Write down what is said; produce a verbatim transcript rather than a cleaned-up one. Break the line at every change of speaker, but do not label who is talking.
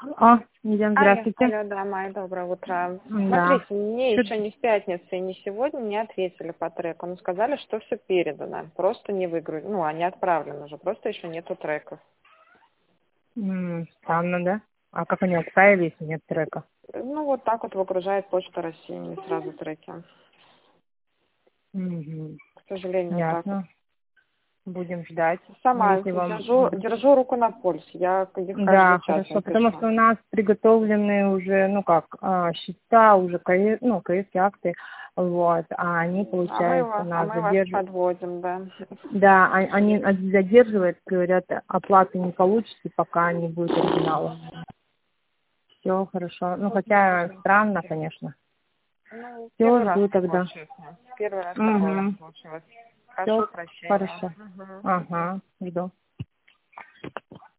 А, Елена,
Алло,
здравствуйте.
алло, да, Майя, доброе утро.
Да.
Смотрите, мне
Чё-
еще ни в пятницу и ни сегодня не ответили по треку. Ну, сказали, что все передано, просто не выгрузили. Ну, они отправлены уже, просто еще нету треков.
м, Странно, да? А как они отправили, если нет трека?
Ну, вот так вот выгружает Почта России, не сразу треки.
Мгм.
К сожалению, вот так вот.
Ясно. Будем ждать. Ну,
Сама
если вам...
держу, держу руку на пульсе, я их
Да,
каждый час
хорошо,
им
потому
пишу.
что у нас приготовлены уже, ну как, а, счета, уже КС, ну, КС акты, вот, а они,
А мы,
получается,
вас- а
нас
мы вас
задерживают.
подводим, да.
Да, а- они задерживают, говорят, оплаты не получите, пока не будет оригинала. Все хорошо. Ну, хотя странно, конечно.
Ну,
Все,
первый раз
жду
так
тогда.
случилось. Первый раз такое
Угу.
случилось.
Все
Прошу прощения.
хорошо.
Мгм.
Ага, жду.